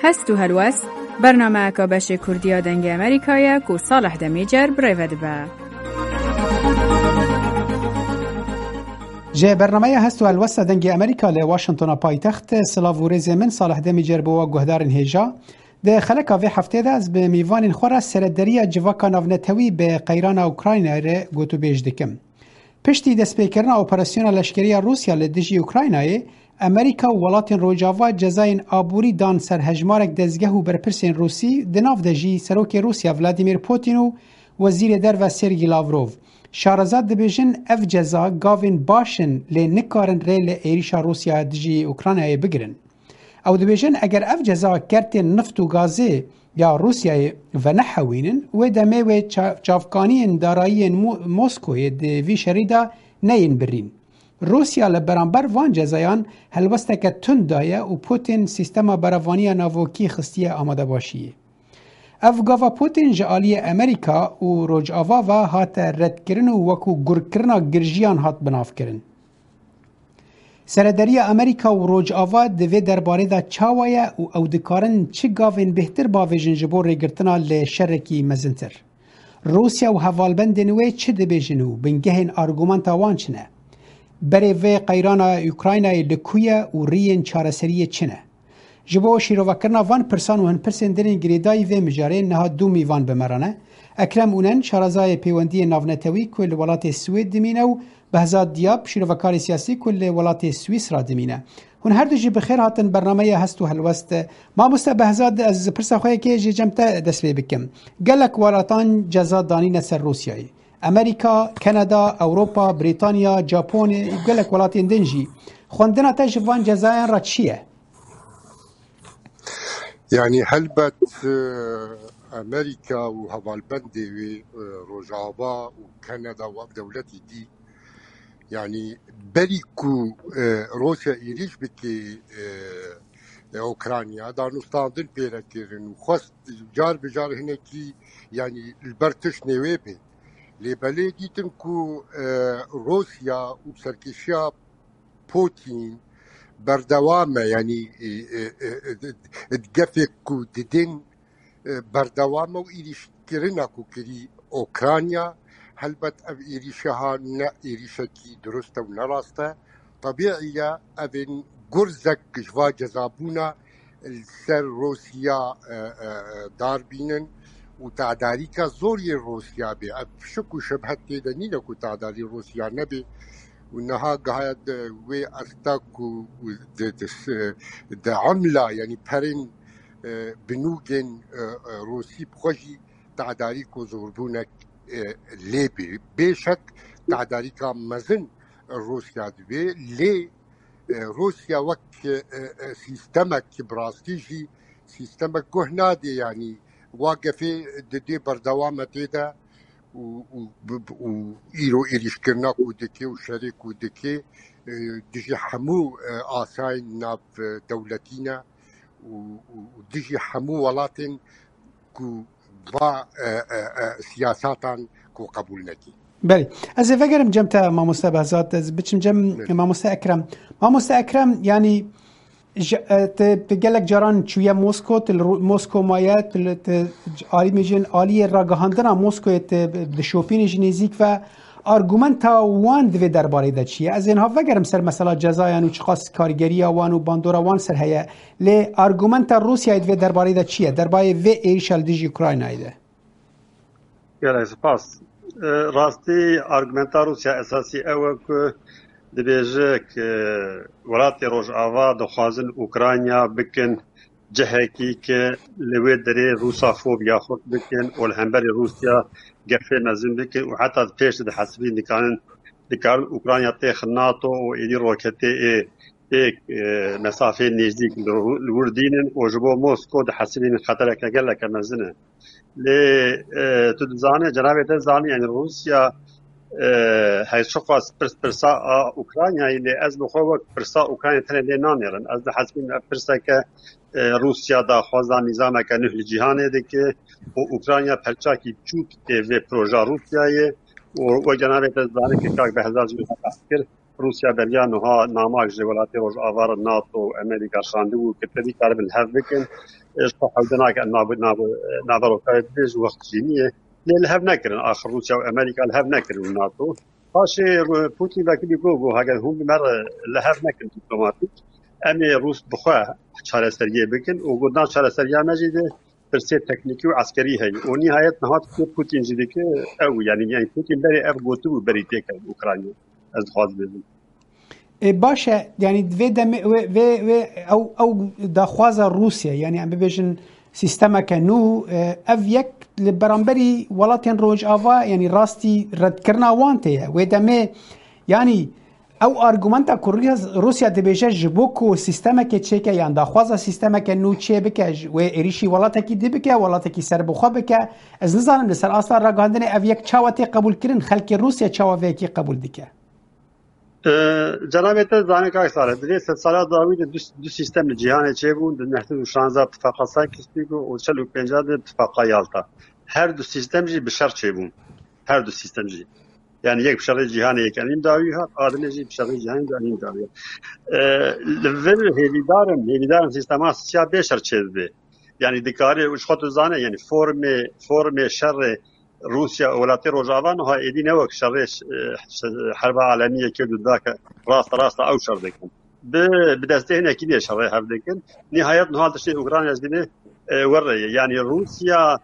هست و هلوس برنامه که بش کردیا دنگ امریکایی که صالح دمیجر برای با جه برنامه هست و هلوس دنگ امریکا ل واشنطن پایتخت سلاوورز من صالح دمیجر بوا گهدارن هیجا ده خلک اوی هفته ده از به میوان خورا سردری جواکا ناونتوی به قیران اوکراین را گوتو بیج دکم. پشتی دست پیکرنا اپراسیون لشکری روسیا لدیجی اوکراینای امریکا و ولاتین روجاوا جزاین آبوری دان سر هجمارک دزگه و برپرسین روسی دناف دجی سروک روسیا ولادیمیر پوتین و وزیر در و سرگی لاوروف شارزاد دبیجن اف جزا گاوین باشن لی نکارن ریل ایریشا روسیا دجی اوکراینای بگرن. او دبیجن اگر اف جزا کرت نفت و گازی یا روسیای و نحوینن و دمه و چافکانی دارایی موسکوی دوی شریدا نین برین. روسیا لبرانبر وان جزایان هلوسته که تند دایه و پوتین سیستم براوانی ناوکی خستیه آماده باشیه. افگاوا پوتین جالی امریکا و روجاوا و هات رد کرن و وکو گر کرنا گرژیان هات بناف کرن. سردری امریکا و روجاوا دوی درباره دا چاوایه و او دکارن چه گاوین بهتر باویجن جبور ریگرتنا لشرکی مزنتر. روسیا و حوالبند نوی چه دبیجنو بنگهن آرگومنتا وانچنه. بری وی قیران اوکراینای لکویه و ریین چارسری چنه. جبو شیروکرنا وان پرسان و هن پرسن درین گریدای وی مجاره نها دو میوان بمرانه. اکرم اونن شارزای پیوندی ناونتوی کل ولات سوید دمینه و بهزاد دیاب شیروکاری سیاسی کل ولات سوئیس را دمینه. هن هر دو جی بخیر هاتن برنامه هست و هلوست ما مسته بهزاد از پرسا خواه که جی جمتا دست بی بکم. گلک ولاتان جزا دانین سر روسیایی. امریکا، کانادا، اوروپا، بریتانیا، ژاپن، گلک ولاتین دنجی خوندنا تجوان جزاین را چیه؟ يعني هلبت امريكا وهوالبندي وروجافا وكندا ودولتي دي يعني بريكو روسيا يريش بكي اوكرانيا دا نستاندن بيركيرن وخست جار بجار هناكي يعني البرتش نويبي لبالي ديتنكو روسيا وسركيشيا بوتين بردوامه يعني تقفك وددين بردوامه وإيريشكرنكو كري أوكرانيا هلبت أب إيريشها نا إيريشكي درسته ونراسته طبيعية أبن قرزك جوا جزابونا السر روسيا داربينن وتعداريكا زوري روسيا بي أب شكو شبهت تيدنينكو تعداري روسيا نبي وانها قاعد وي ارتاك د عمله يعني برين بنوجن روسي بخوجي تعداريكو زوربونك ليبي بشك تعداريكا مزن روسيا دبي لي روسيا وك سيستمك براستيجي سيستمك كهنادي يعني واقفه دي بردوامه تيدا وإيرو إيريشكرناك ودكي وشريك ودكي دجي حمو آساين ناب دولتينا ودجي حمو ولاتن كو با سياساتان كو قبولناكي بله از فکرم جمتا ما مستبهزات از بچم جم ما مستأکرم يعني تقلك جاران شوية موسكو مايات عالي ميجن عالي راقهاندنا موسكو بشوفين جنيزيك و ارگومنتا وان دوی درباره دا چیه از اینها وگرم سر مثلا جزایان و چخواست کارگری وان و باندورا وان سر هیا لی ارگومنتا روسیا دوی درباره دا چیه درباره وی ایرشال دیجی اوکراین ایده گله سپاس راستی ارگومنتا روسیا اساسی اوه که دبیجه که ولاتی روجاوا دخوازن اوکراینیا بکن جهکی که لوی دری روسا فوبیا خود بکن و الهمبری روسیا گفه مزین بکن و حتی پیش ده حسبی دکارن اوکراینیا تیخ ناتو و ایدی روکتی ایک مسافه نزدیک لوردینن و جبو موسکو ده حسبی خطر که گله که مزینه لی تو دزانه جنابه دزانه یعنی روسیا هاي شخص برسا أوكرانيا اللي أزل خوك برسا أوكرانيا تنا لنانيرن أزل حسبين برسا ك روسيا دا خوازا نظام كنه الجهان ده ك أوكرانيا برشاكي تشوت في بروجا روسيا و جنابه تزانه كاك بهزاز يفكر روسیا بریانها ناماک جولاتی روز آوار ناتو و امریکا خاندو که تبی کارب الهف بکن حودنا که نابرو بیز وقت جینیه الهف نکرن آخر روسیا و امریکا الهف نکرن ناتو هاش پوتین وکی بیگو هاگر هم بمر الهف نکرن دیپلماتیک امی روس بخواه چاره سریه بکن و گردان چاره سریه مجیده برسه تکنیکی و عسکری هی و نهایت نهاد که پوتین جدی که او یعنی پوتین بری اف گوتو بری تکن اوکراینی از خواهد بزن باشه یعنی او دخواز روسیا یعنی ام ببیجن سیستم که نو اف یک لبرانبری ولاتین روج آوا یعنی راستی رد کرنا وانته و دمه یعنی او ارگومنتا روسیا دبیجه جبوکو سیستم که چه که یعنی دخواز سیستم که نو چه بکه و ایریشی ولاتا کی دی بکه ولاتا کی سر بخوا بکه از نظرم لسر اصلا را گاندن اف یک چاوتی قبول کرن خلک روسیا چاوی کی قبول دیکه جناب زانه که سال دیگه 100 سال داوید دو سیستم جهان چه بود نحتاج 16 اتفاق ساکستی و 45 اتفاق یالتا هر دو سیستم جی به شرط چه بود هر دو سیستم جی yani یک بشر جهان یک انیم داوی ها آدم جی بشر جهان انیم داوی لول هیدارم سیستم سیا بشر چیزه yani دکاره وش خود زانه yani فرم شر روسیا ولات روجاوان ها ایدی نوک شرش حرب عالمیه که داک راست او شر دکن به دسته نه کی شر هر دکن نهایت نه حالت اوکراین از بینه وره yani روسیا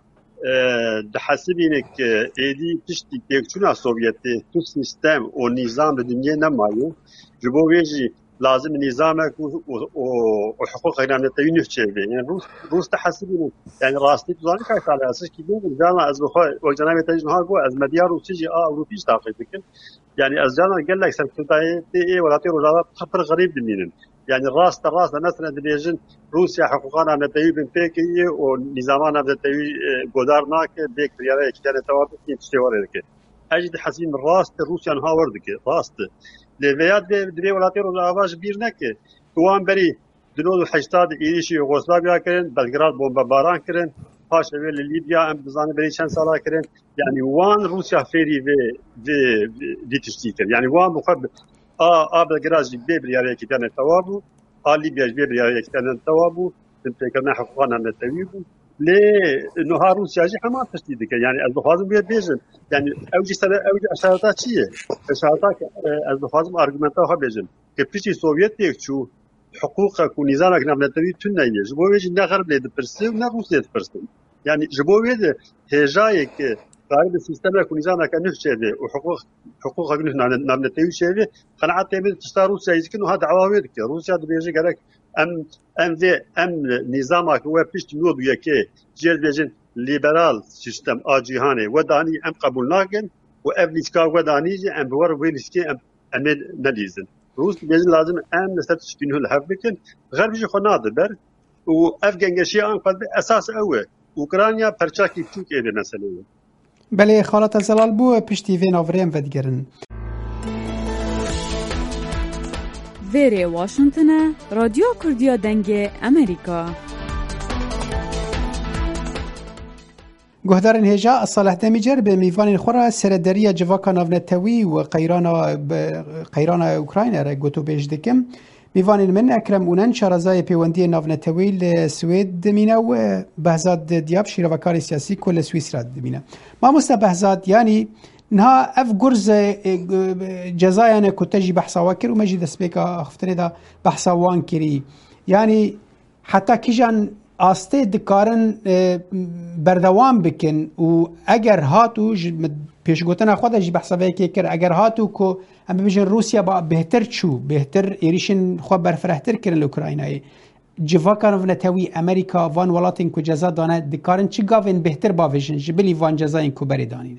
حسبینه که ایدی پشتی تکچونا سوویتی تو سیستم و نظام دنیا نمایه جبو ویجی لازم نظامك وحقوق غيرانتي نفسه يعني روس تحسبين يعني راستي تزاني كاي على اساس كي بين جانا از بخو وجنابه تجنها جو از مديار روسي اوروبي تعقيد يعني از جانا قال لك سلطه اي ولاتي روجا خبر غريب دمين يعني راست مثلا دبيجن روسيا حقوقنا نتي بين بيكي ونظامنا نتي غودارناك بيك رياله كده توافق تشتوري كده اجد حسين راست روسيا هاوردك راست لویاد دری ولاتی رو آواز بیر نکه توان بری دنود حجتاد ایریشی یوگسلاویا کردن بلگراد بمباران کردن پاش اول لیبیا ام بزانه بری چند سالا کردن یعنی وان روسیا فری و دیتشتی کرد یعنی وان مخب بلگراد جی بیاری کردن توابو لیبیا جی بیاری کردن توابو تنتکرنا حقوقنا نتویبو لی نهار روسیا جی همان تشدید کرد یعنی از بخوازم بیاد بیشن yani evci aşağıda çiye aşağıda az fazla argümenta ha bejin ki piçi Sovyet yekçu hukuka ku nizamak navnetavi tünneyi jboveji ne garb led persi ne Rusya persi yani jboveji hejaye ki gayri sisteme ku nizamak nefçede o hukuka navnetavi şevi qanaat temin tista Rusya yizkin ha davavet ki Rusya beji gerek em nizamak ve piçi nodu yeke jelbejin لیبرال سیستم آجیهانه و دانی ام قبول نکن و افلیسکا و دانیجی ام بور ویلیسکی ام ندیزن روس بیشتر لازم ام نسبت شتینه الحب بکن غربی خو ناده بر و افغانگشی آن قد اساس اوه اوکراینیا پرچاکی چوک ایده مسئله بله خالت زلال بو پشتی وین آوریم و دیگرن ویری واشنطن رادیو کردیا دنگ امریکا گهدارن هجا صالح دمیجر به میوان خورا سردری جواکا ناونتوی و قیران اوکراین را گوتو بیش دکم میوان من اکرم اونن شارزای پیوندی ناونتوی لسوید دمینه و بهزاد دیاب شیروکار سیاسی کل سوئیس را دمینه ما مستا بهزاد یعنی نها اف گرز جزایانه کتجی بحثا واکر و مجی دسپیکا اختری دا بحثا وان کری یعنی حتی کجان آسته دکارن بردوام بکن و اگر هاتو پیشگوتن خود جی بحثاوی که کر اگر هاتو که هم ببیجن روسیا با بهتر ایریشن خواه برفرهتر کرن اوکراینای جواکان و نتوی امریکا وان ولاتین که جزا دانه دکارن چی گاوین بهتر باویجن جبلی وان جزا این که بری دانینه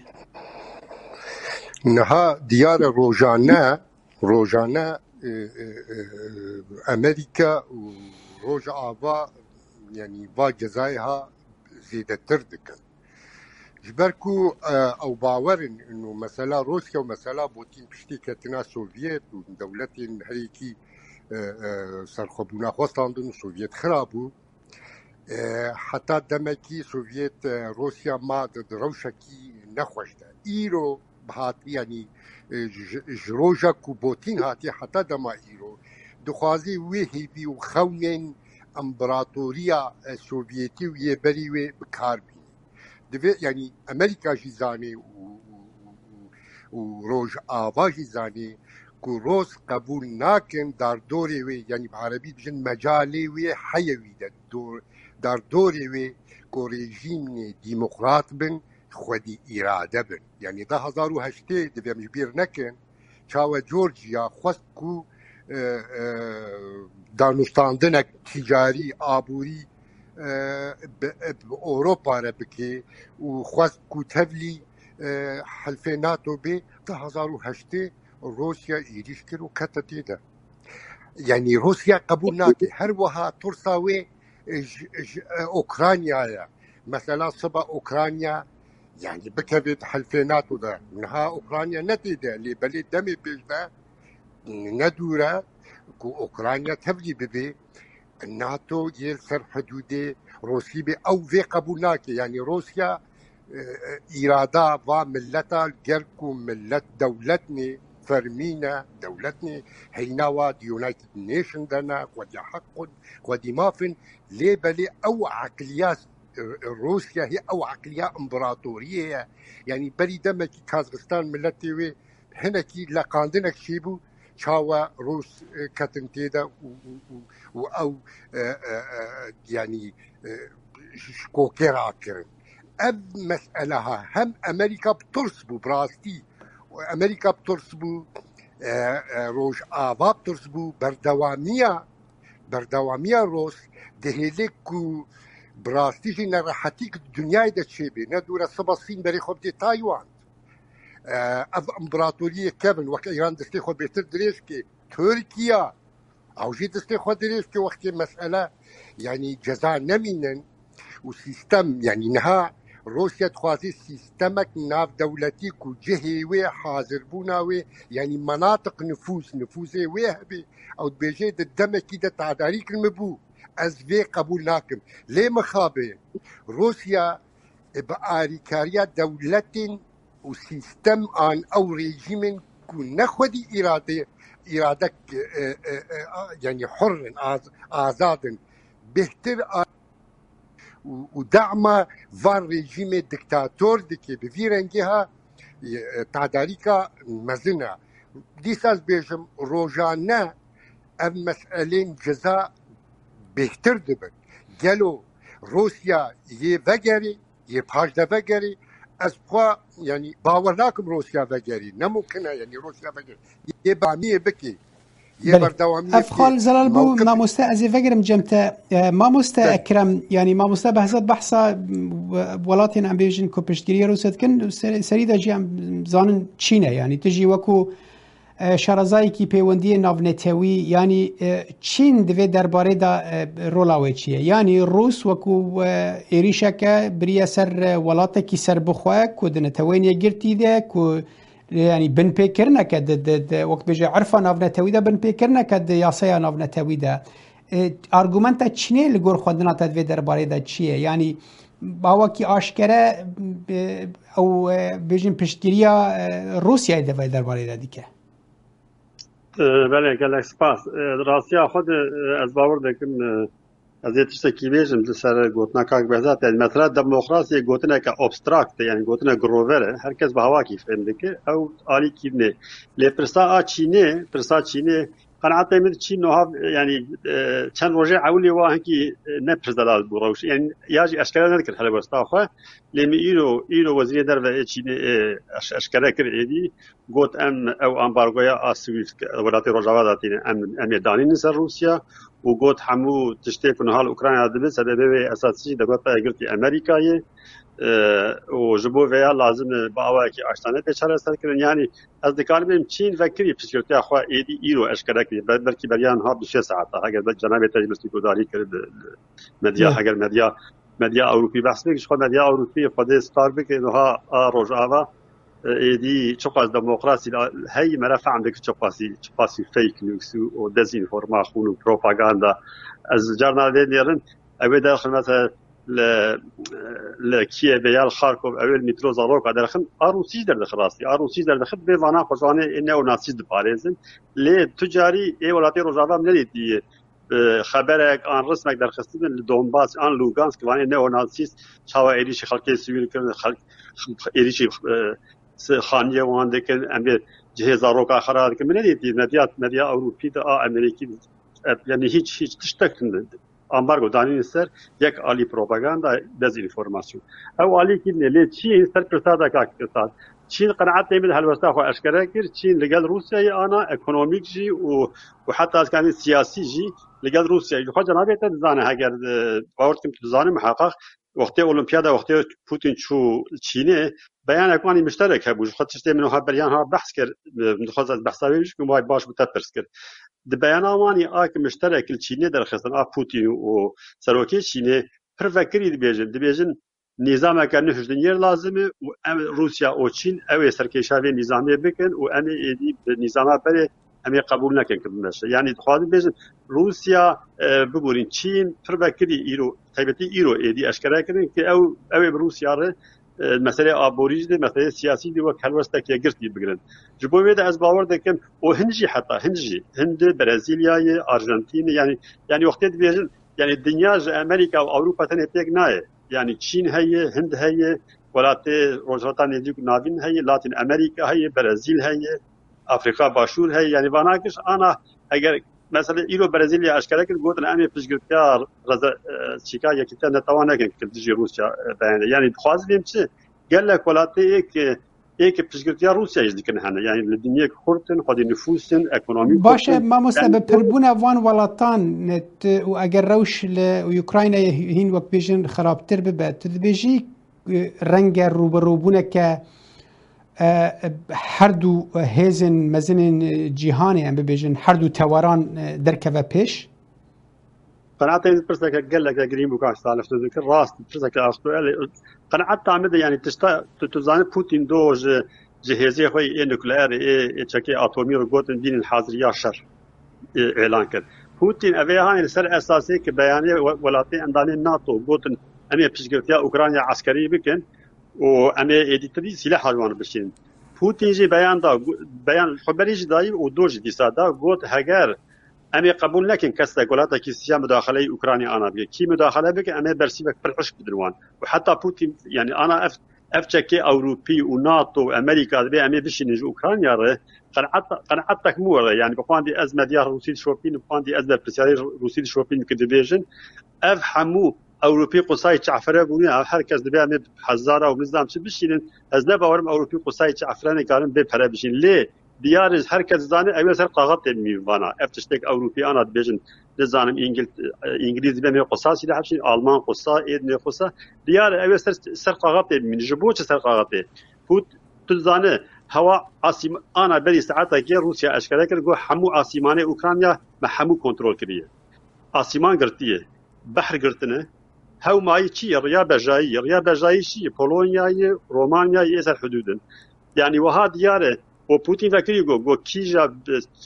نها دیار روزانه امریکا و روز آوا يعني با جزايها زيادة تردك جبركو او باورن انه مثلا روسيا ومثلا بوتين بشتي كتنا سوفيت ودولتين هيكي سرخبونا خوستاندن سوفيت خرابو حتى دمكي سوفيت روسيا ما روشكي نخوشتا ايرو هات يعني جروجا كوبوتين هاتي حتى دما إيرو دخوازي ويهي بي وخونين امبراطورية سوفيتي ويبري بكاربي يعني أمريكا جيزاني وروج آوا جيزاني كو روس قبول ناكن دار دوري وي يعني بعربي بجن مجالي وي حيوي دار دوري وي كو ريجيم ديمقراط بن خودي إرادة بن يعني ده 2008 دبي مجبير نكن چاوه جورجيا خواست كو دانوستاندنك تجاري آبوري بأوروبا ربكي وخواست كو تبلي حلفي ناتو بي ده 2008 روسيا إيريش كرو كتتي ده يعني روسيا قبول ناكي هر وها ترساوي أوكرانيا مثلا صبا أوكرانيا يعني بكبت حلفيناتو ده منها أوكرانيا نتيجة اللي بلد دمي بيجبه ندورة كو أوكرانيا تبلي ببي الناتو يل سر حدود روسيا بي أو في قبولناكي يعني روسيا إرادة وملتا جركو ملت دولتني فرمينا دولتني هيناوا دي يونايتد نيشن دنا ودي حق ودي مافن ليه بلي أو عقليات روسيا هي أو عقلية إمبراطورية يعني بلي دمك كازاخستان ملتي هناكي لقاندنك شيبو شاوا روس كاتنتيدا أو يعني شكوكيرا كرن أب مسألة هم أمريكا بترسبو براستي وأمريكا بترسبو روج آوا بترسبو بردوامية روس دهيلكو براستيجي نراحتيك الدنيا دا تشيبي ندورة سباسين بري خوب دي تايوان أف امبراطورية كابن وك إيران دستي خوب بيتر دريشكي تركيا أو جي دستي خوب دريشكي وقت مسألة يعني جزاء نمينا وسيستم يعني نها روسيا تخوازي سيستمك ناف دولتيك وجهي وي حاضر بوناوي يعني مناطق نفوذي ويهبي أو بيجي الدمكي دا تعداريك المبو أزفي قبول ناكم ليه مخابئ روسيا بآريكاريا دولة وسيستم آن أو ريجيم كون نخودي إرادك يعني حر آزاد بهتر ودعم فان ريجيم دكتاتور دكي بفيرنجها تعداريكا مزنة ديساز بيجم روجانا أم مسألين جزاء بهتر دبن قالوا روسيا يفجري يبهاج دفجري أسبقا يعني باورناكم روسيا فجري نممكنها يعني روسيا فجري يبعمية بكي يبردوامية أفخال زلال بو ما مستأزي فجرم جمتا ما مستأكرم يعني ما مستبحثت بحثا ولاتين عم بيجن كوبشتري روسيا كن سريدا جي عم زانن تشينا يعني تجي وكو شارزایی کی پیوندی ناونتوی یعنی چین دوی درباره دا رولاوی چیه یعنی روس وکو ایریشکه بریه سر ولاته کی سر بخواه که دنتوینی گرتی ده که يعني بن بيكرنا كد وقت بيجي عرفه نافنتوي ده بن بيكرنا كد ياسيا نافنتوي ده ارغومنتا چنه لگور خودنا تدوی درباره ده چیه يعني باوا کی آشکره او بيجن پشتگیریا روسیا ده درباره ده دیگه بله گلک سپاس راستیا خود از باور دکم از یه تشتکی بیشم لسر گوتنا کاک بهزاد یعنی مثلا دموکراسی گوتنا که ابستراکت یعنی گوتنا گرووره هر کس به هوا کی فهم دکه او آلی کی نه لی پرسا چینه قناعت من چین نوها يعني كان رجع أولي واحد كي نبرز دلال بروش يعني ياجي أشكال نذكر هلا بستاخه لما إيرو وزير دربة چین أشكال كريدي قلت أو أمبارغويا أسويف ولاتي رجعوا داتين أم يدانين نسر روسيا وقلت حمو تشتكي نهال أوكرانيا دبي سبب أساسي دقت قلت أمريكاية وجبو فيها لازم باواكي اشتانه بشار استكرن يعني از دكالم چین فكري بسيرتي اخوا ايدي ايرو اشكرك بلكي بريان ها بشي ساعات اگر جناب تجلس گذاری کرد مدیا اگر مدیا اوروبي بحث بك خود مدیا اوروبي خود ستار بك انها روجاوا ايدي چوقاز دموکراسی هي مرفع عندك چوقاسي فيك نيوز و ديزينفورماسيون و بروباغندا از جرنال ديرن اوي داخل مثلا ل کییو خارکوف اول میترو زاروک درخن روسی دردخراستی روسی دردخد به وانا خوانه نئوناسیست پارێزن لێ تجاری ای ولاتی روجاوا ندیدی خبرك عن رسمك درخستن لدونباس عن لوغانسك وان نئوناسیست چاوا ایریش خلک سویل کردن خلک ایریش خانیه وان دکن ام جهاز روکا خراب که من ندیدی مدیا اروپی دا امریکی یعنی هیچ تشتکن امبارگو دانین سر یک عالی پروپاگاندا دزینفورماسیون او عالی کی نه چین سر پرتادا کا اقتصاد چین قناعت نمید هلوستا خو اشکره کرد چین لگل روسیه انا اکونومیک جی و حتی از کانی سیاسی جی لگل روسیه خو جنابه ته زانه اگر باور کم زانه محقق وقتی المپیادا وقتی پوتین چو چینه بیان اکوانی مشترک هبوش خاطرش منو ها بریان ها بحث کرد متخصص بحثاویش که مای باش متفرس کرد د بیانوانی آک مشترک چینه درخستن پوتین و سروکی چینه پر فکری دبیجن نظام که نهجدن یر لازمه و روسیا و چین او سرکشاوی نظامی بکن و ام ایدی نظام بره ام قبول نکن کنشه یعنی خواهد بیجن روسیا ببورین چین پر فکری ایرو تایبتی ایرو ایدی اشکره کردن که او روسیا ره مسئله آبوریج ده مسئله سیاسی ده و کلوسته که گرتی بگیرن جبوی ده از باور دکم او هنجی حتی هند برزیلیای آرژانتین یعنی وقتی بیشتر یعنی دنیا امریکا و اروپا تنه پیک نه یعنی چین هیه هند هیه ولات روزاتا ندیک نابین هیه لاتین امریکا هیه برزیل هیه افریقا باشور هیه یعنی واناکش آنا اگر مثلا ایرو برزیلیا اشکره کرد گفتن امی پشگرتیار رضا چیکا یکی تا نتوانه که دیجی روسیا بیانه یعنی خواستیم چه گله کولاته یک پشگرتیار روسیا از دیگه نه یعنی دنیا خورتن خود نفوسن اکونومی باشه ما مسبب پربون وان ولاتان نت و اگر روش ل اوکراین هین وقت بیشن خرابتر به تدبیجی رنگ روبروبونه که هر دو هزن مزن جهانی ام ببیجن هر دو تواران درکه پیش قناعت این پرسه که گله که گریم بکاش سالش ذکر راست پرسه که اخطو قناعت تعمد یعنی تزان پوتین دو جهازی خوی نوکلئر چکی اتمی رو گفتن دین الحاضریا شر اعلان کرد پوتین اوهان سر اساسی که بیانیه ولاتی اندانی ناتو گفتن امی پیشگرتی اوکراین عسکری بکن و امی ادیتری سلاح حاضر بشین پوتین جی بیان خبری جدایی و دوج دیسادا گفت هگر امی قبول نکن کس دولت کی سیاسی مداخله اوکراین آن بگه کی مداخله بگه امی برسی بک پرعشق بدروان و حتی پوتین یعنی انا افچکی اروپی و ناتو و امریکا به امی بشین اوکراین ره قناعتك مو يعني بقاندي ازمه ديال روسي شوبين بقاندي ازمه برسياري روسي شوبين كدبيجن افهموا اوروبي قصاي تعفره بوني هركز دبي ام حزاره ونظام شي بشين از نه باورم اوروبي قصاي تعفرانه قالن به پره بشين ليه ديار هركز زاني اول سر قاغط ميوانا افتشتك اوروبي انا دبيجن نظام انجليزي به قصاصي ده بشين المان قصا ادن قصا ديار اول سر قاغط من جبوت سر قاغط فوت تزانه هوا عاصم انا بري ساعتها كي روسيا اشكال كر جو حمو عاصمانه اوكرانيا ما حمو كنترول كريه عاصمان قرتيه بحر قرتنه هاو ماي شي ريا بجاي شي بولونيا رومانيا يسر حدودن يعني وها دياره وبوتين فكري جو كيجا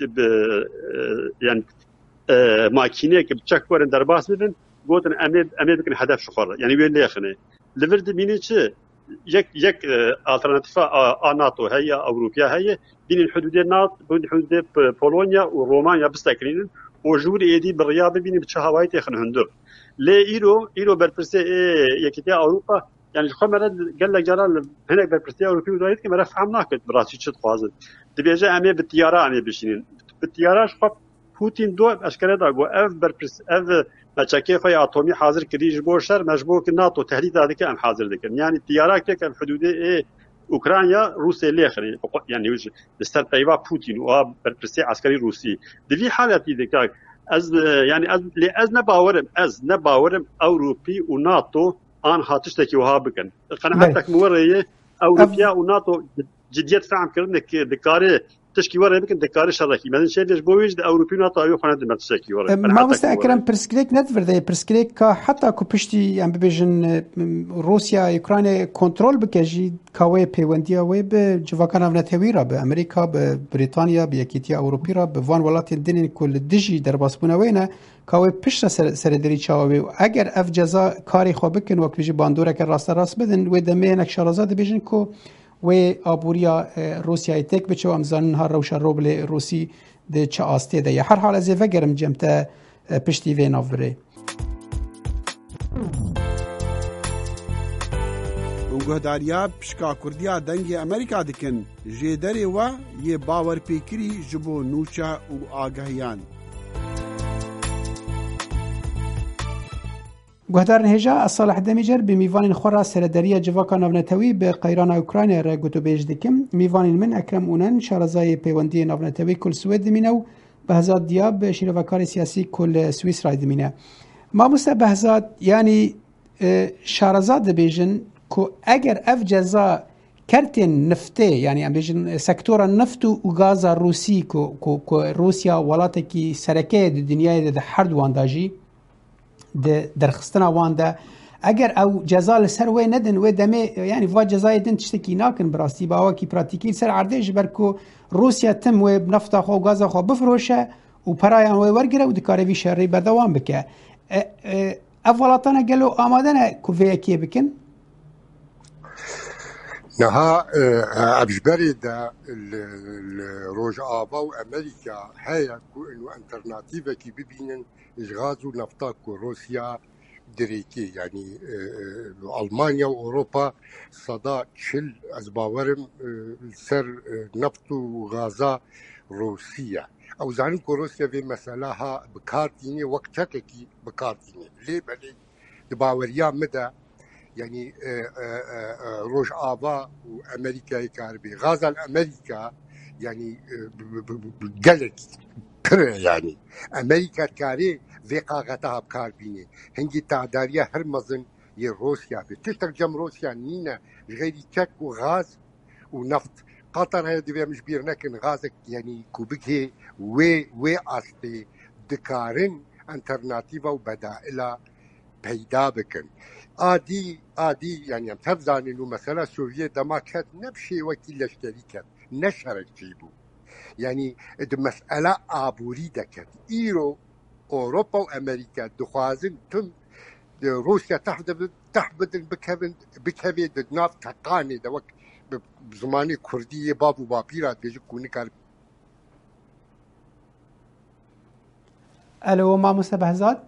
يعني ماكينه كبتشكورن درباس بدن قوتن امي بكن هدف شخور يعني وين ليخنه لفرد ميني شي یک alternatif NATO هي أوروبيا هي بين الحدود النات بين حدود بولونيا ورومانيا بستكرين وجود إيدي بالرياضة بين بتشهوايت يخن هندر لا إيرو بربرسي يكتيا أوروبا يعني خمرة قال لك جرال هنا بربرسي أوروبي ودايت كم رفع عمناك براسي شد خوازد تبيجا أمي بالطيارة أمي بشين بالطيارة شخص بوتين دو أشكال دا جو أف بربرس أف مشاكل في أتومي حاضر كريج بوشر مجبور كناتو تهديد هذا كان حاضر ذكر يعني الطيارات كان حدود أوكرانيا روسيا الآخر يعني وش استر تيبا بوتين وبربرسي عسكري روسي دي حالة ذكر از نباورم أوروبي وناتو آن هاتشتكي وهابكن قناعتك مورية أوروبيا وناتو جديت فهم كرنك بكاري تشكي ورا يمكن دكار شركي مثلا شيء ليش بويج اوروبيين اطايو خنا دمت تشكي ورا ما مستأكرم برسكليك ندفر ذي برسكليك حتى كو بشتي ام بيجن روسيا اوكرانيا كنترول بكجي كاوي بيونديا وي بجوكانا فنتويرا بامريكا ببريطانيا بيكيتيا اوروبيرا بفان ولات الدنيا كل دجي درباسبونا وينا كاوي بشتا سردري چاوي اگر اف جزا كاري خو بكن وقت بيجي باندورا كر راست بدن و دمينك شارازاد بيجن كو و آبوریا روسیای تک بچه و امزان ها روش روبل روسی ده چه آسته ده هر حال از وگرم جمتا پشتی وی نافره گهداریا پشکا کردیا دنگ امریکا دکن جیدری و یه باور پیکری جبو نوچا و آگاهیان گهدار نهجا صالح دمیجر به میوان خورا سردری جواکا نافنتوی به قیران اوکراین را گوتو بیج دکم میوان من اکرم اونن شارزای پیوندی نافنتوی کل سوید دمینه و بهزاد دیاب شیروکار سیاسی کل سویس رای دمینه ما مسته بهزاد یعنی شارزاد دبیجن که اگر اف جزا کرتین نفته یعنی ام بیجن سکتور نفت و غاز روسی که روسیا ولاته کی سرکه د دنیای د هر دوان داجی درخستنا وانده اگر او جزا لسر وی ندن و دمه یعنی وا جزای دن تشتکی ناکن براستی باوا کی پراتیکی سر عرضه برکو روسیا تم و بنفط خو غاز خو بفروشه و پرایان و ورگره و دکاروی شری بردوام بکه افولاتانا گلو آمادنه کوفی کی بکن نها ابجبري دا الروج آبا وامريكا هيا كو انه انترناتيفا كي ببينن غازو نفطاكو روسيا دريكي يعني المانيا واوروبا صدا تشل ازباورم سر نفط وغازا روسيا او زانكو روسيا في مسألها بكارتيني وقتكي بكارتيني ليه بلي دباوريا مدى يعني روج آبا وأمريكا يكاربي غازا الأمريكا يعني قلق يعني أمريكا كاري في قاغتها بكاربيني هنجي تعداريا هرمزن روسيا بتشتغل جم روسيا نينا غير تشك وغاز ونفط قطر هي دي مش بير لكن غازك يعني كوبكي وي أصلي دكارن انترناتيفا وبدائلها پیدا بکن آدی یعنی هم تبزانی انو مثلا سوویت دما کد نبشی وکی لشکری کد نشرک جیبو یعنی ده مسئله آبوری دکد ایرو اوروپا و امریکا دخوازن تم ده روسیا تحبدن بکوی ده ناف تقانی ده وک بزمانی کردی باب و بابیرات بیجی کونی کار الو ما مستبهزاد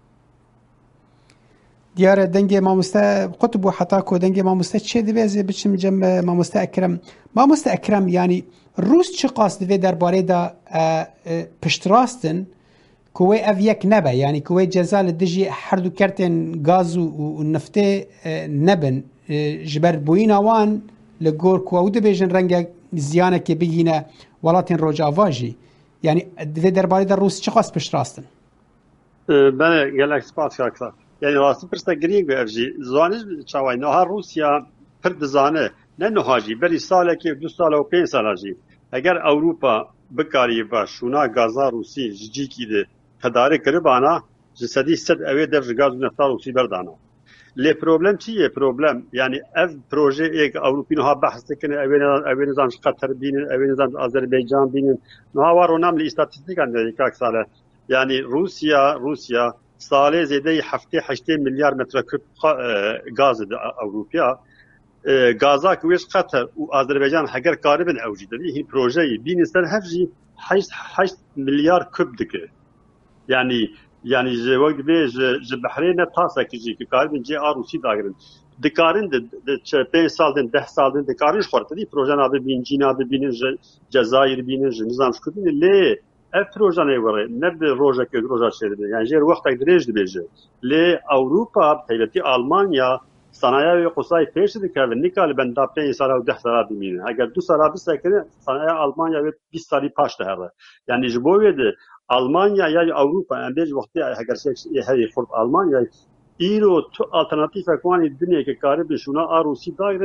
دیار دنگ ماموسته قطب و حتا کو دنگ ماموسته چه دویزه بچم جم ماموسته اکرم یعنی روس چه قاصد وی درباره دا پشتراستن کوی اف یک نبه یعنی کوی جزال دجی هر دو کرتن گاز و نفته نبن جبر بوین آوان لگور کو د بیژن رنگ زیانه که بگینه ولاتن روج آواجی یعنی وی درباره دا روس چه قاصد پشتراستن بله گلک سپاس کاکسا يعني راستی پرسته گرینگ به افجی زوانش چاوای نها روسیا پر دزانه نه نهاجی بری ساله که 2 سال و 5 سال جی اگر اوروپا بکاری با شونا گازا روسی جی کی ده تدارک کربانا جسدی صد اوی در گاز نفت روسی بردانا لی پروبلم چیه پروبلم یعنی اف پروژه یک اوروپی نها بحث کنه اوی نظام قطر بینن اوی نظام آذربایجان بینن نها وارو نام لی استاتستیک انده یک ساله یعنی روسیا ساله زیده هفته 8 میلیارد متر کب گاز اوروپیا گازا که ویش قطر و آذربایجان هگر کاربن اوجی داری این پروژه بین سر هفجی 8 میلیارد کب دکه یعنی جه وقت به جه بحرین تاسا کجی که کاربن جه روسی داگرن دکارن ده 5 سال دن 10 سال دن دکارنش خورد دی پروژه نابه بین جینا ببینن جزایر بینن نظام شکردین لی اف پروژه نیوره نه به روزه که روزه شده یعنی جر وقت درج دیجه لی اوروپا پیلتی آلمانیا صنایع قصای پیش دکه و نیکال بنده 5 سال و 10 سال بمینه اگر 2 سال بسکنه صنایع آلمانیا 20 سالی پاش داره یعنی جبوید آلمانیا یا اوروپا اندیج وقتی اگر هی خود آلمانیا ایرو تو آلترناتیو کوانی دنیا که کاری بشونا روسی دایرن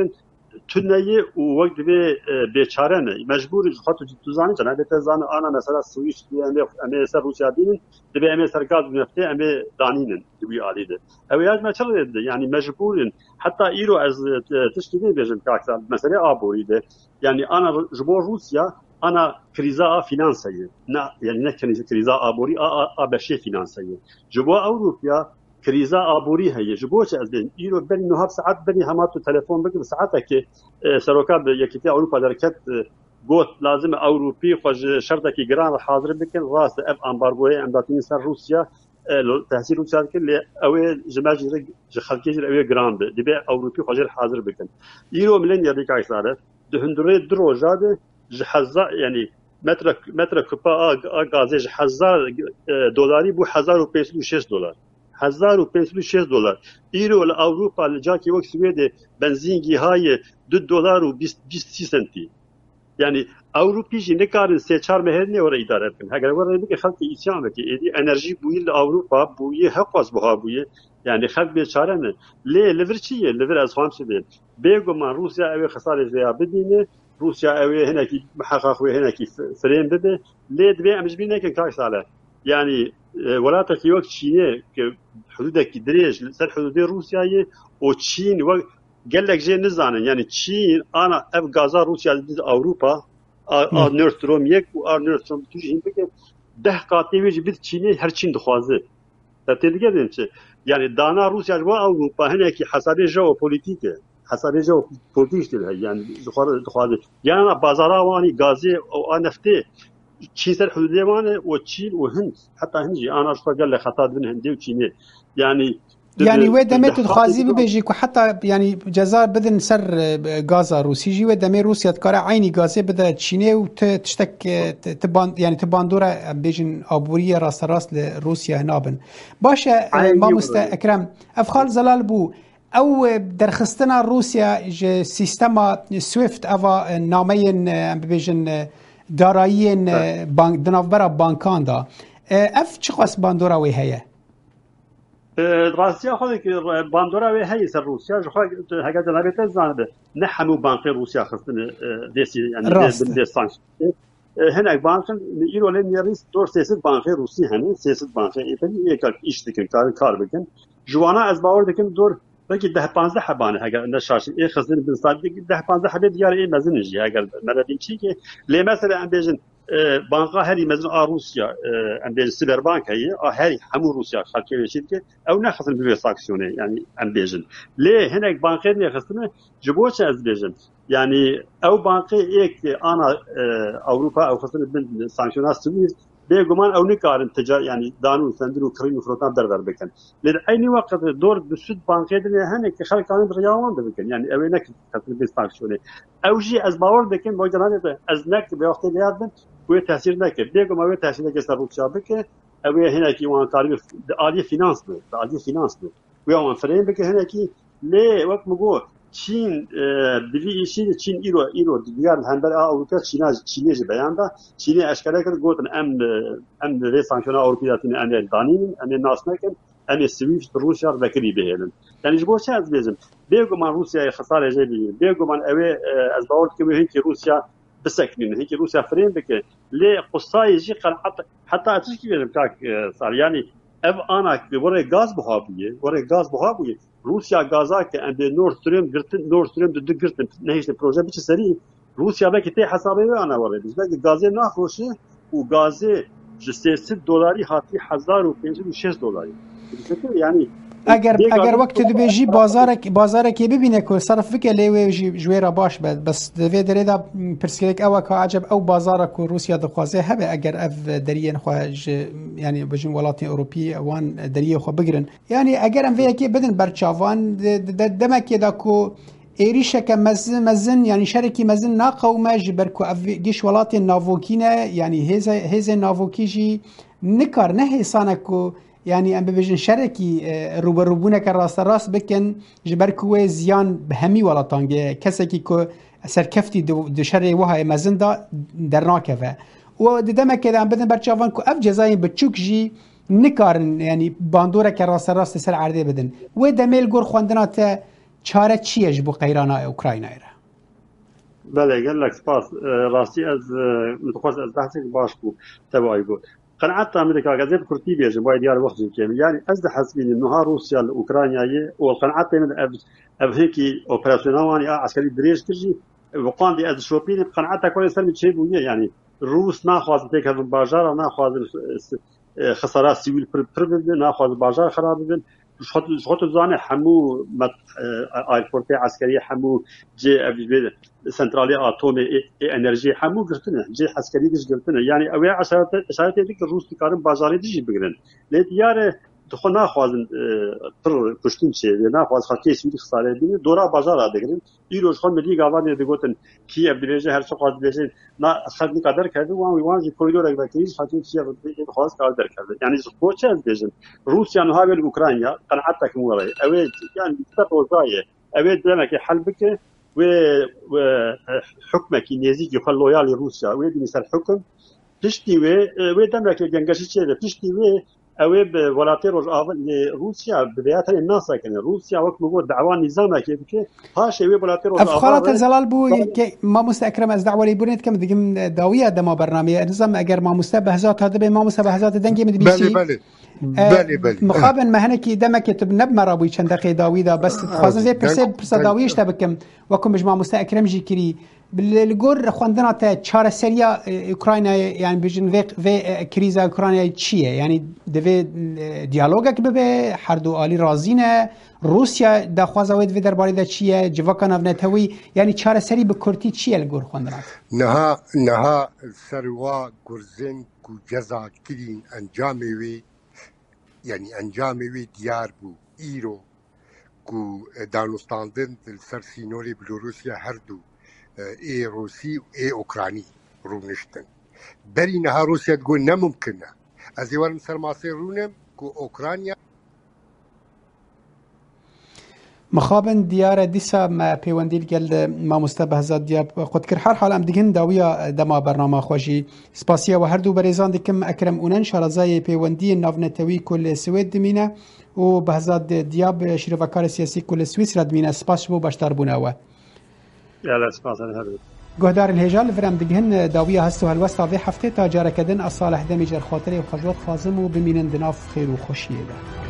تنهي ووقت بيشارن مجبور خاطر تزاني جنا بتزان انا مثلا سويس ام اس روسيا دين دبي ام اس غاز نفته ام دانين دبي عليه اوياج ما شرط يعني مجبور حتى ايرو از تشتري بيجن كاكسا مثلا ابوري ده يعني انا جبور روسيا انا كريزا فينانسيه يعني نه كريزا ابوري بشي فينانسيه جبوا اوروبا كريزا ابوري هي جبوش از بين ايرو بني نهار ساعات بني همات تليفون بك ساعتك سروكا يكتي اوروبا دركت قوت لازم اوروبي خوش شرطك جران حاضر بكن راس اف امبارغوي عنداتين سر روسيا تحصيل روسيا كل او جماجر خلكيجر او جراند دبي اوروبي خوش حاضر بكن ايرو ملين يديك عيساره دهندري دروجاد جحزا يعني متر كوبا غاز $1000 بو $1506 $1506 ايرو لاوروبا لجاكي وقت سويد بنزينجي هاي $2.20 يعني اوروبي جي نكارن سيچار مهرني ور اداره بكن هاگر ور بك خلق اسيان بك ايدي انرجي بويل اوروبا بوي حقوس بها بوي يعني خلق بيچارن لي ليفرچي ليفر از خامس دي بيگو من روسيا او خساره زيا بدينه روسيا او هنا كي محقق هنا كي فريم بده لي دبي امجبينه كاش على يعني ولاته كي وقت شيء حدودك دريج سر حدود روسيا وتشين قال لك جي نزانن يعني تشين انا اف غازا روسيا دي اوروبا نورستروم يك و نورستروم تجي بك ده قاطي ويجي بيت تشيني هر تشين دخوازه تتلقى دنت يعني دانا روسيا و اوروبا هنا كي حسابي جو بوليتيكه حسابي جو بوليتيك يعني دخوازه يعني بازارا واني غازي او نفته چین سر حدودی وانه و چین و هند حتی هندی آنها شو قال لك خطا بين هندي وچینی يعني ودمت تخازي بيجي حتى يعني جزائر بدن سر غازا روسي جي ودمي روسيا تكره عيني غازي بدا تشيني وتشتك تبان يعني تباندوره بيجن ابوريه راس راس لروسيا هنابن باشا ما اكرم افخال زلال بو او درخستنا روسيا سيستما سويفت افا نامين بيجن دارایین بانک دنافبرا بانکان دا اف چه خاص باندورا وی هيا راسيا خودك باندورا وی هي سر روسيا جو هكا دنابت زانده نحمو بانك روسيا خصنا ديسي يعني دي سانش هنا بانكن ايرو لين يريس دور سياسه بانك روسي هني سياسه بانك ايتني يكال ايش دكن كار بكن جوانا از باور دكن دور بلکه 10-15 حبانه اگر نشاش ای خزن بنسال 10-15 حبه دیار ای مزنجی اگر مردیم چی که لی مثلا ام بیژن بانقا هری مزن روسیا ام بیژن سیبر بانک هی هری همو روسیا خالکی وشید که او نه خزن به ساکسیونه یعنی ام بیژن لی هناك بانک نه خزن جبوش از بیژن يعني او بانك ايك انا اوروبا او خصوصا من سانكشنات سويس بيغمان او نكارن تجار يعني دانو سندرو كريم فروتان دربر بكن لأي وقت دور بسود بانك دنيا هنك خلق كان رياوان بكن يعني اوينك خصوصا بالسانكشن او جي از باور بكن بوجدان از نك بوقت الياد بو تاثير نك بيغما و تاثير نك روسيا بك او هناك وان تعرف عالي فينانس ويوم فريم بك هناك ليه وقت مگو چین بلی ایشی چین ایرو دیگر هنبر اروپا چینی جی بیان دا چینی اشکال کرد گفتن ام ری سانکشن اروپی داتین ام دانین ام ناس نکن ام سویفت روسیا وکری بهلن یعنی جو چه از بیزم بیگو من روسیا خساره جدی بیگو من اوی از باور که هیچ روسیا بسکنین هیچ روسیا فریم بک لی قصای جی قل حتی اتش کی بیزم تاک صار يعني اف انا وره غاز بهابیه روسيا غازا که اند نورد ستریم دو گرتن نهیش پروژه بچ سری روسيا بك تي حسابي انا وره بس غازي ناخوشي و غازي $300 هاتي $1506 يعني اگر وقت دبیجی بازارک ببینه که صرف وک لیوی جویرا باش بس دوی درida پرسکلک او که عجب او بازارک روسیا دخوازه هبه اگر اف درین خواج يعني بجن ولات اوروبی وان دریه خو بگرن يعني اگر ام وی کی بدن برچاوان دمک داکو ایریشک مزن يعني شركي مزن ناقوم جبركو گیش ولات ناوکینه يعني هز ناوکیجی نکار نه حسانکو يعني ام ببجن شركي روبروبونه که راست بکن جبركو زیان بهمی ولاتانگه کسکی که سرکفتی دو شر وهای مزن دا درناکه و ددمه که ام بدن برچاوان کو اف جزاین بچوک جی نکارن يعني باندوره که راست سر عرضه بدن و دمیل گور خواندنات چاره چیه بو قیرانا اوکراینای را بله قال لك سباس راسي از متخصص از بحثك باش بو تبعي بو قناعت امريكا غازي كرتي بيجي باي ديار وقت كامل يعني از حسبين انه روسيا اوكرانيا والقناعت من اب هيك اوبراسيونال عسكري دريج تجي وقان دي از شوبين قناعتها كل سنه شيء بو يعني روس ناخذ تك هذا الباجار ناخذ خسارات سيفيل بربل ناخذ باجار خراب بن شخط زانه حمو ايربورت عسكري حمو جي ابي سنترالي اتومي انرجي حمو قرتنا جي عسكري قرتنا يعني اوي اشارات ديك الروس كارن بازاري ديجي بگرن ليت يار دخو ناخوازن پر کشتن چه ناخواز خاطی سوی خساره دین دورا بازار ادگرن ایروز خون ملی گاوان دیگوتن کی ابدیجه هر چه خواز دیجه نا خدمت قدر کرده وان جی کوریدور اگوتیز خاطی چه خواز قدر کرده يعني کوچه از دیجن روسیا نو هاول اوکراینیا قناعتك مورای اوی يعني تطوزایه اوی دمک حل بک و حكمك نزيك يخلويا لروسيا ويدي مثل حكم تشتي و دمك جنگشي چه تشتي و اوي بولاتي روسيا بدايه الناس كان روسيا وقت مو دعوه نظام كيف هاش وي بولاتي افخالات الزلال بو ما مستكرم از دعوه لي بونت كم دغم داويه دما برنامج نظام اگر ما مستبهزات هذا ما مستبهزات دنجي مد بي سي بله مخابن مهنكي دمك تبنب مرابي چند دقيقه داويدا بس خاصه زي برس داويش تبكم وكم مجمع مستكرم جيكري بالجور خواندنا تا چهار سریا اوکراینا يعني بيجن في كريزا اوكرانيا چیه يعني دوی دیالوگك به هر دو عالی رازینه روسیا دا خوازوید و درباره دا چیه جواکان افنتوی يعني چهار سری به کرتی چیه الجور خواندنا نها سروا گرزن کو جزا کرین انجاموی يعني انجاموی دیار بو ایرو کو دانستاندن سر سینوری بلوروسیا هر دو اي روسي واي اوكراني رونشتن بري نها روسيا تقول نممكنه ازيوان سر ماصير رونم كو اوكرانيا مخابن ديار ديسا ما بيونديل قال ما مستبهزات دياب قد كر حال حال ام دگن داويا دما برنامه خوشي سپاسيا و هر دو بريزان دكم اكرم اونن شارزاي بيوندي نافنتوي كل سويد دمينه و بهزاد دياب شرفكار سياسي كل سويسرا دمينه سپاس بو باشتار بوناوه يلا سپاس هذا گهدار الهجال فرام دگهن داويا هستو هالوستا في هفته تا جاركدن الصالح دمي جر خاطري و خجوت خازم و بمينن دناف خير و خوشيه ده